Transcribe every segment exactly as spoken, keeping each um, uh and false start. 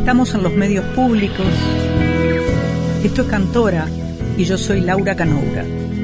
Estamos en los medios públicos. Esto es Cantora y yo soy Laura Canoura.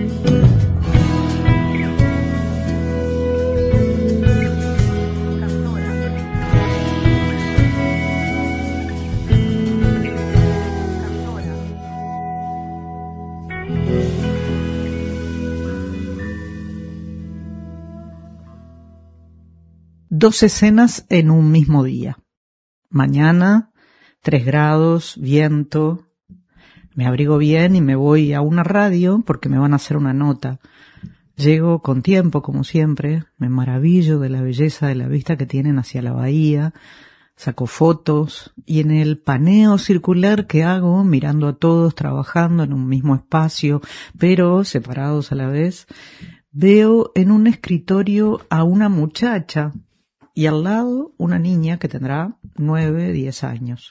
Dos escenas en un mismo día. Mañana, tres grados, viento. Me abrigo bien y me voy a una radio porque me van a hacer una nota. Llego con tiempo, como siempre. Me maravillo de la belleza de la vista que tienen hacia la bahía. Saco fotos y en el paneo circular que hago, mirando a todos trabajando en un mismo espacio, pero separados a la vez, veo en un escritorio a una muchacha y al lado una niña que tendrá nueve, diez años.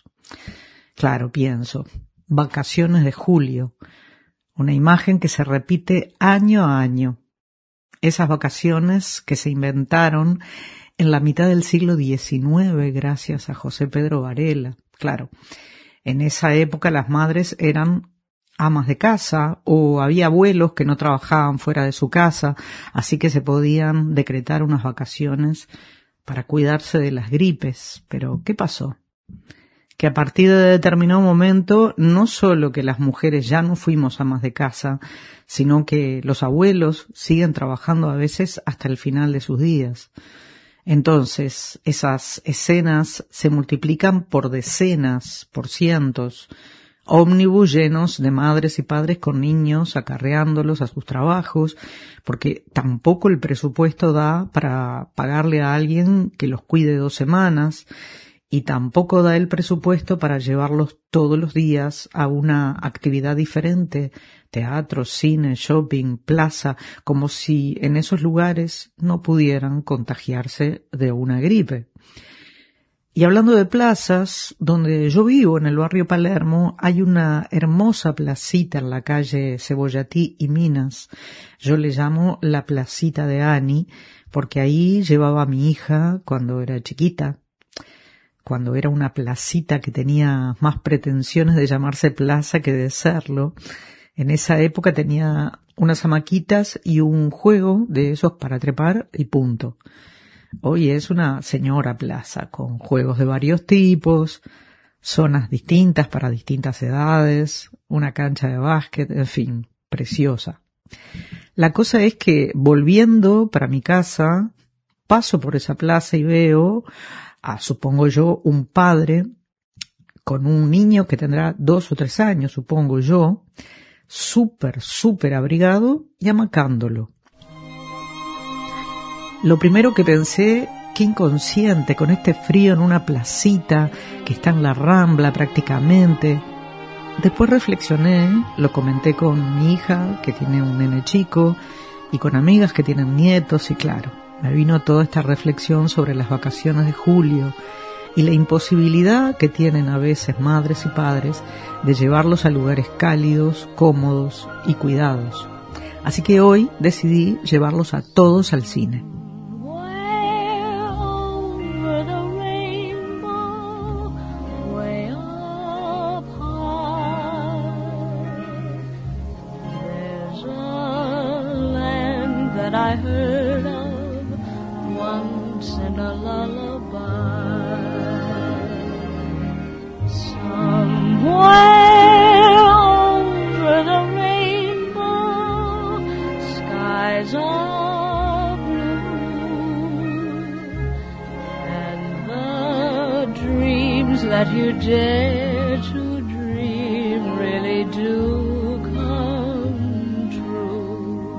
Claro, pienso, vacaciones de julio, una imagen que se repite año a año. Esas vacaciones que se inventaron en la mitad del siglo diecinueve gracias a José Pedro Varela. Claro, en esa época las madres eran amas de casa o había abuelos que no trabajaban fuera de su casa, así que se podían decretar unas vacaciones para cuidarse de las gripes. Pero, ¿qué pasó? Que a partir de determinado momento, no solo que las mujeres ya no fuimos amas de casa, sino que los abuelos siguen trabajando a veces hasta el final de sus días. Entonces, esas escenas se multiplican por decenas, por cientos, ómnibus llenos de madres y padres con niños acarreándolos a sus trabajos, porque tampoco el presupuesto da para pagarle a alguien que los cuide dos semanas, y tampoco da el presupuesto para llevarlos todos los días a una actividad diferente, teatro, cine, shopping, plaza, como si en esos lugares no pudieran contagiarse de una gripe. Y hablando de plazas, donde yo vivo, en el barrio Palermo, hay una hermosa placita en la calle Cebollatí y Minas. Yo le llamo la placita de Ani, porque ahí llevaba a mi hija cuando era chiquita, cuando era una placita que tenía más pretensiones de llamarse plaza que de serlo. En esa época tenía unas hamaquitas y un juego de esos para trepar y punto. Hoy es una señora plaza con juegos de varios tipos, zonas distintas para distintas edades, una cancha de básquet, en fin, preciosa. La cosa es que volviendo para mi casa, paso por esa plaza y veo a, supongo yo, un padre con un niño que tendrá dos o tres años, supongo yo, súper, súper abrigado y amacándolo. Lo primero que pensé, qué inconsciente, con este frío en una placita que está en la Rambla prácticamente. Después reflexioné, lo comenté con mi hija, que tiene un nene chico, y con amigas que tienen nietos, y claro, me vino toda esta reflexión sobre las vacaciones de julio y la imposibilidad que tienen a veces madres y padres de llevarlos a lugares cálidos, cómodos y cuidados. Así que hoy decidí llevarlos a todos al cine. I heard of once in a lullaby. Somewhere over the rainbow, skies are blue, and the dreams that you dare to dream really do come true.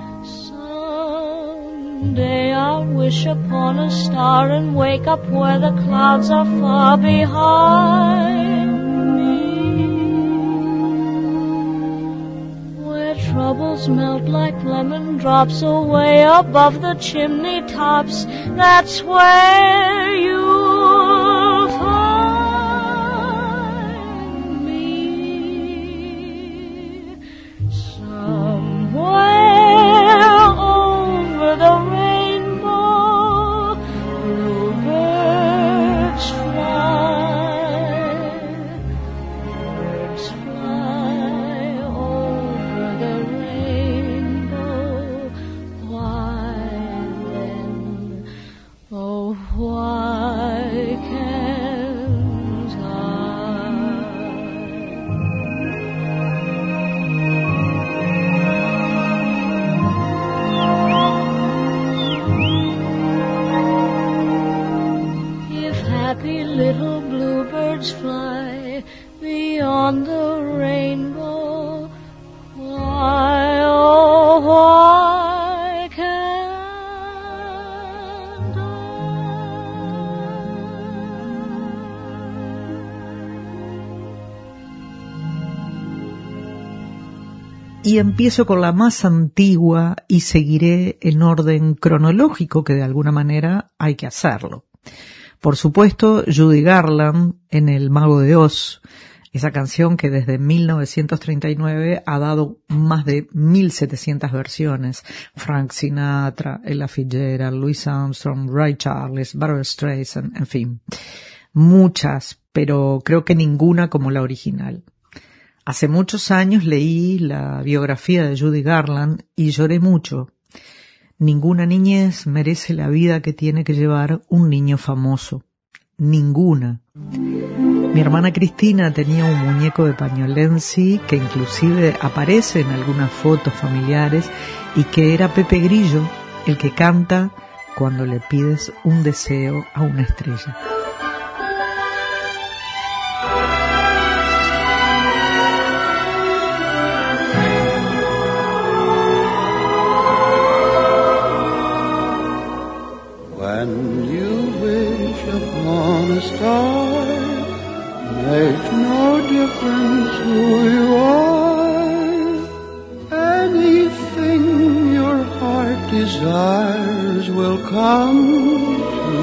Someday I'll wish upon a star and wake up where the clouds are far behind me, where troubles melt like lemon drops away above the chimney tops. That's where you'll find me, somewhere over the rainbow, bluebirds fly, beyond the rainbow. Why, oh, why can't I? Y empiezo con la más antigua y seguiré en orden cronológico, que de alguna manera hay que hacerlo. Por supuesto, Judy Garland en El Mago de Oz, esa canción que desde mil novecientos treinta y nueve ha dado más de mil setecientas versiones. Frank Sinatra, Ella Fitzgerald, Louis Armstrong, Ray Charles, Barbra Streisand, en fin. Muchas, pero creo que ninguna como la original. Hace muchos años leí la biografía de Judy Garland y lloré mucho. Ninguna niñez merece la vida que tiene que llevar un niño famoso. Ninguna. Mi hermana Cristina tenía un muñeco de Pañolensi que inclusive aparece en algunas fotos familiares y que era Pepe Grillo, el que canta cuando le pides un deseo a una estrella. When you wish upon a star, makes no difference who you are. Anything your heart desires will come to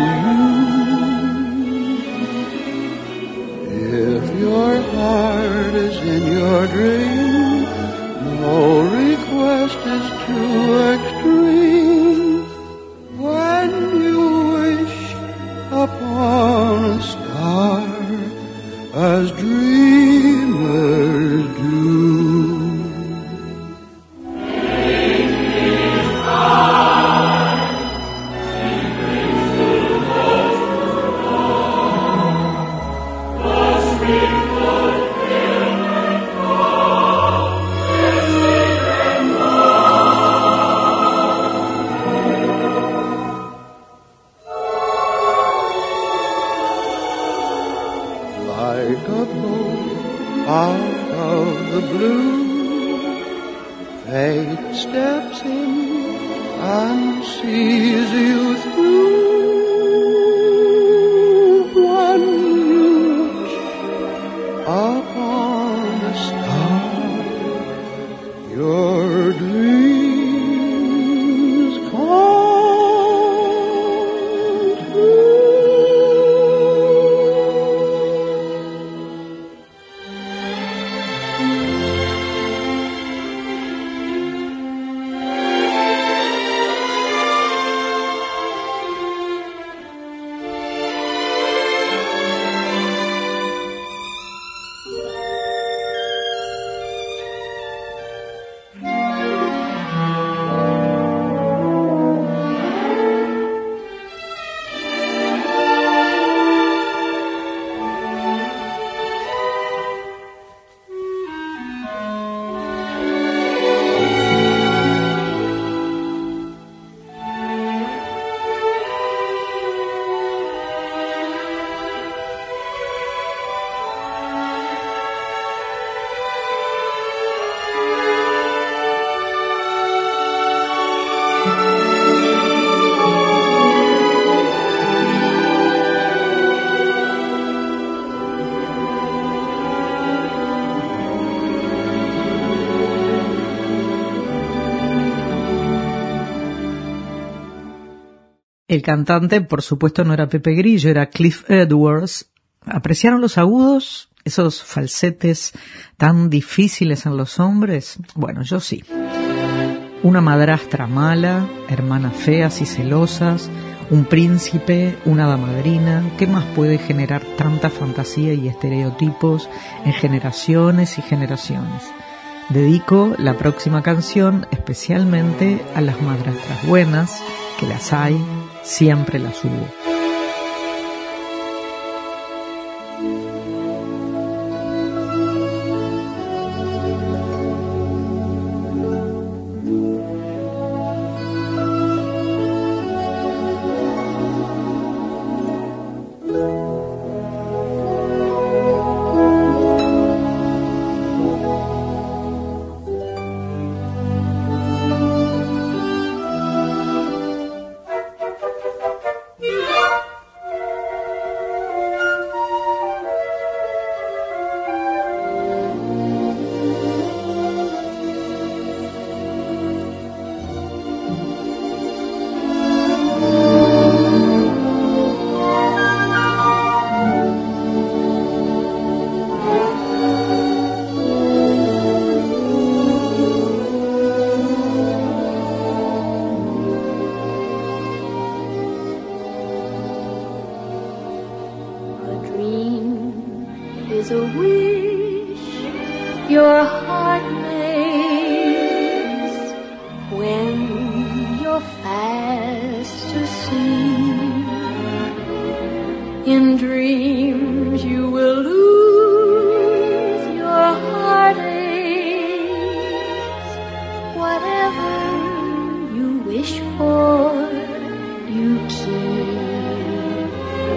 you. If your heart is in your dream, no request is too extreme. When you wish upon a star, as dreamers do. Like a boat out of the blue, fate steps in and sees you through. When you wish upon a star, your dreams come true. El cantante, por supuesto, no era Pepe Grillo, era Cliff Edwards. ¿Apreciaron los agudos? ¿Esos falsetes tan difíciles en los hombres? Bueno, yo sí. Una madrastra mala, hermanas feas y celosas, un príncipe, una hada madrina. ¿Qué más puede generar tanta fantasía y estereotipos en generaciones y generaciones? Dedico la próxima canción especialmente a las madrastras buenas, que las hay, siempre las hubo. is a wish your heart makes when you're fast asleep. In dreams you will lose your heartaches. Whatever you wish for, you keep.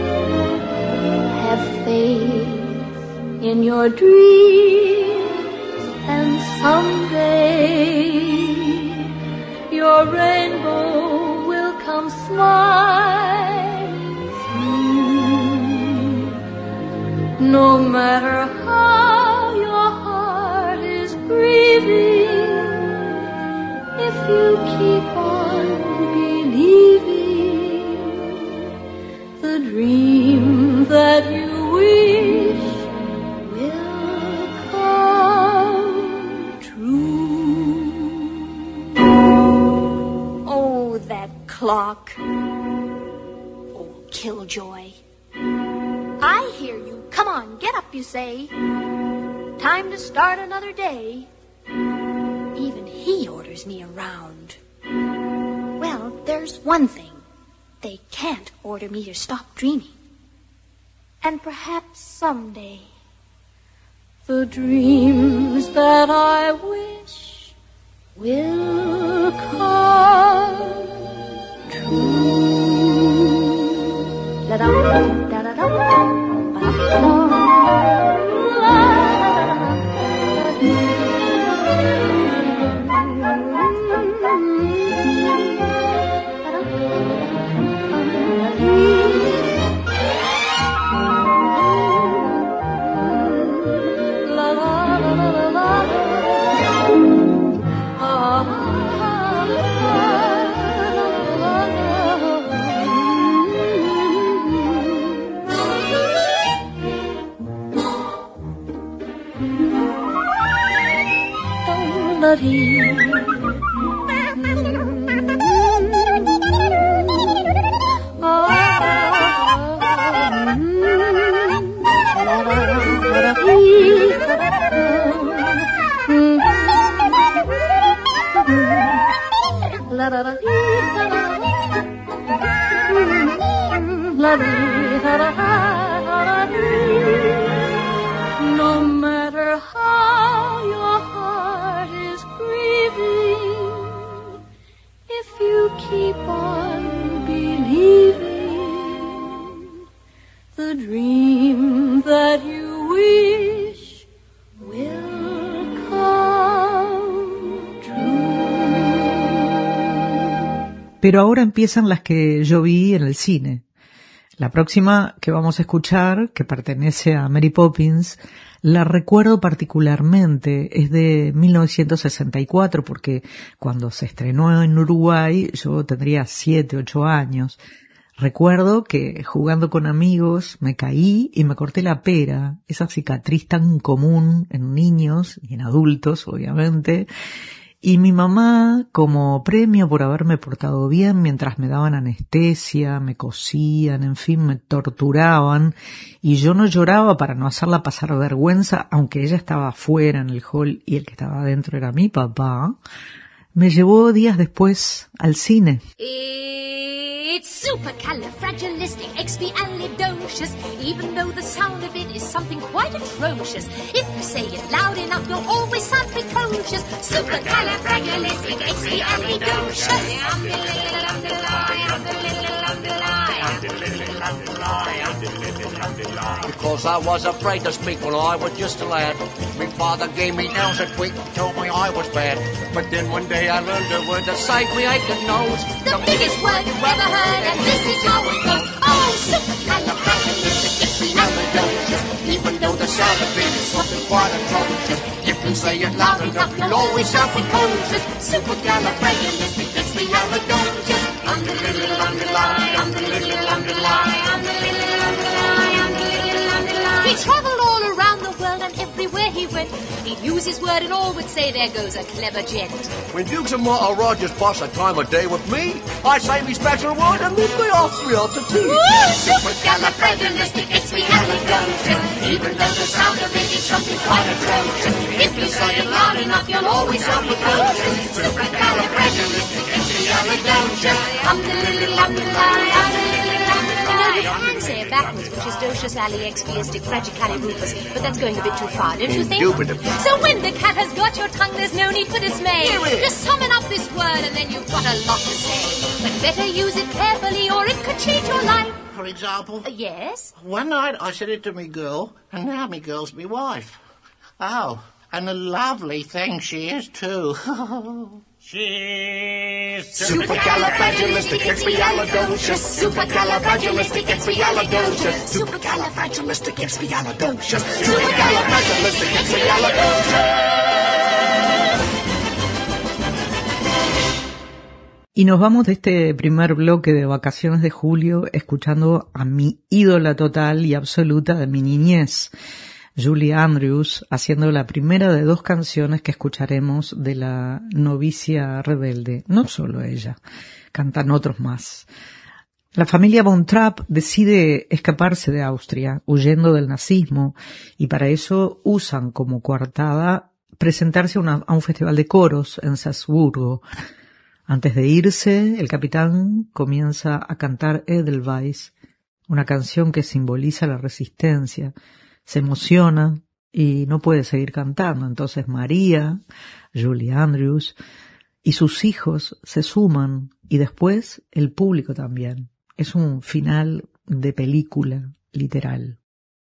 Have faith in your dreams, and someday your rainbow will come smiling through. No matter how your heart is grieving, if you keep on believing, the dream that you wish will come true. Oh, that clock. Oh, killjoy. I hear you. Come on, get up, you say. Time to start another day. Even he orders me around. Well, there's one thing. They can't order me to stop dreaming. And perhaps someday, the dreams that I wish will come true. Da-dum, da-da-dum, ba-dum, No matter how your heart is grieving, if you keep on believing, the dream that you wish will come true. Pero ahora empiezan las que yo vi en el cine. La próxima que vamos a escuchar, que pertenece a Mary Poppins, la recuerdo particularmente, es de mil novecientos sesenta y cuatro, porque cuando se estrenó en Uruguay yo tendría siete, ocho años. Recuerdo que jugando con amigos me caí y me corté la pera, esa cicatriz tan común en niños y en adultos, obviamente. Y mi mamá, como premio por haberme portado bien mientras me daban anestesia, me cosían, en fin, me torturaban, y yo no lloraba para no hacerla pasar vergüenza, aunque ella estaba afuera en el hall y el que estaba adentro era mi papá, me llevó días después al cine. It's supercalifragilisticexpialidocious, even though the sound of it is something quite atrocious. If you say it loud enough, you'll always sound precocious. Supercalifragilisticexpialidocious. Because I was afraid to speak when I was just a lad. My father gave me nails a tweak and told me I was bad. But then one day I learned a word that saved me aching nose. The biggest word you've ever heard, and this is how it goes. Oh, supercalifragilisticexpialidocious. Even though the sound of it is something quite atrocious. If you say it loud enough, you'll always sound precocious. Supercalifragilisticexpialidocious. Underline, underline, underline, underline, underline, underline. He traveled all around the world, and everywhere he went, went. He'd use his word and all would say, there goes a clever gent. When Dukes and Martha Rogers pass a time of day with me, I say me special word and then they ask me out to tea. Supercalifragilisticexpialidocious. Even though the sound of it is something quite atrocious, if you say it loud enough, you'll always sound precocious. Supercalifragilisticexpialidocious. Um the little um the lie, um the little um the lie. You can say it backwards, which is docious ali expiistic fragicalirufus, but that's going a bit too far, don't you think? Indubitably. So when the cat has got your tongue, there's no need for dismay. Just summon up this word and then you've got a lot to say. But better use it carefully or it could change your life. For example? Uh, yes? One night I said it to me girl, and now me girl's me wife. Oh, and a lovely thing she is too. She's Supercalifragilisticexpialidocious. Supercalifragilisticexpialidocious. Supercalifragilisticexpialidocious. Supercalifragilisticexpialidocious. Y nos vamos de este primer bloque de vacaciones de julio escuchando a mi ídola total y absoluta de mi niñez, Julie Andrews, haciendo la primera de dos canciones que escucharemos de la novicia rebelde. No solo ella, cantan otros más. La familia Von Trapp decide escaparse de Austria, huyendo del nazismo, y para eso usan como coartada presentarse a, una, a un festival de coros en Salzburgo. Antes de irse, el capitán comienza a cantar Edelweiss, una canción que simboliza la resistencia. Se emociona y no puede seguir cantando. Entonces María, Julie Andrews y sus hijos se suman y después el público también. Es un final de película, literal.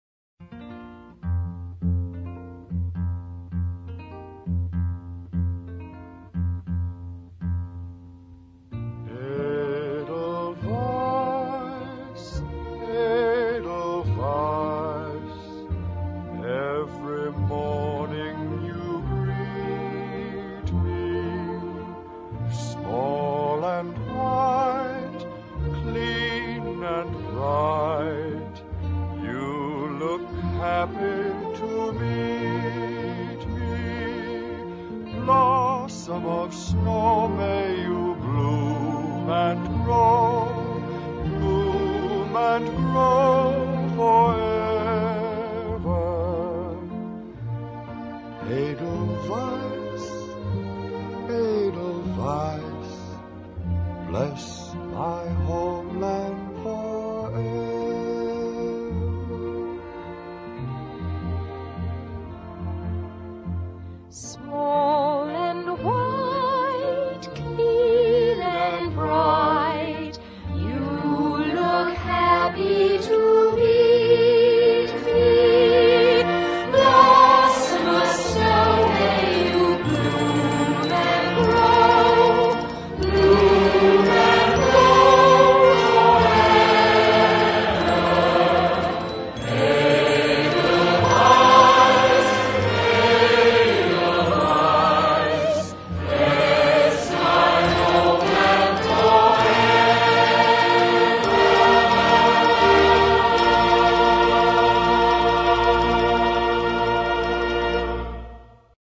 Of snow may you bloom and grow, bloom and grow.